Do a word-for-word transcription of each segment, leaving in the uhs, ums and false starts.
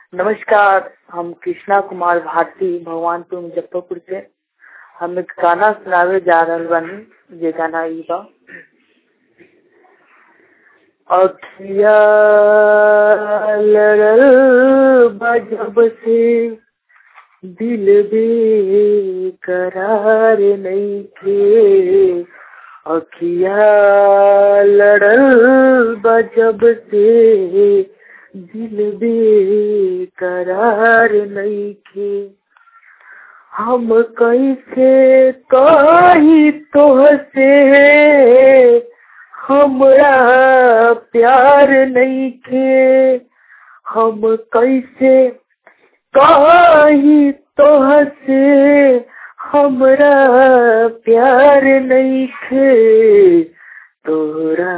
नमस्कार, हम कृष्णा कुमार भारती भगवानपुर मुजफ्फरपुर से हम एक गाना सुनावे जा रहल बानी। ये गाना ई बा, अखिया लड़ल बा जब से दिल बेकरार नइखे। अखिया लड़ल बा जब से दिल बेकरार नइखे। हम कैसे कही तोहसे हमरा प्यार नइखे। हम कैसे कही तोहसे हमरा प्यार नइखे। तोहरा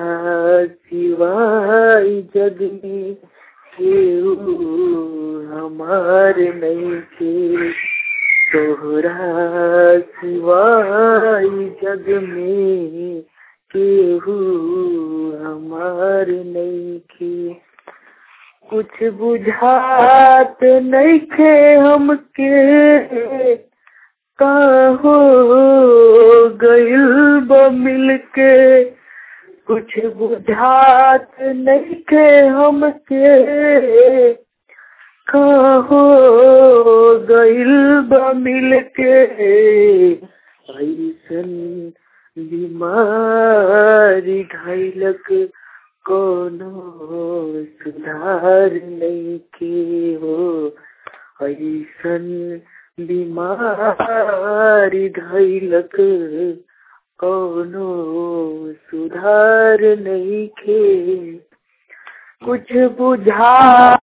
सिवाय जग में केहू हमार नइखे। तोहरा सिवाय जग में केहू हमार नइखे। कुछ बुझात नइखे हमके का हो गइल बा मिलके। कुछ बुझात नइखे हमके का हो गइल बा मिलके। ऐसन बीमारी घायलक कोनो सुधार नइखे हो। ऐसन बीमारी घायलक कोनो सुधार नइखे। कुछ बुझा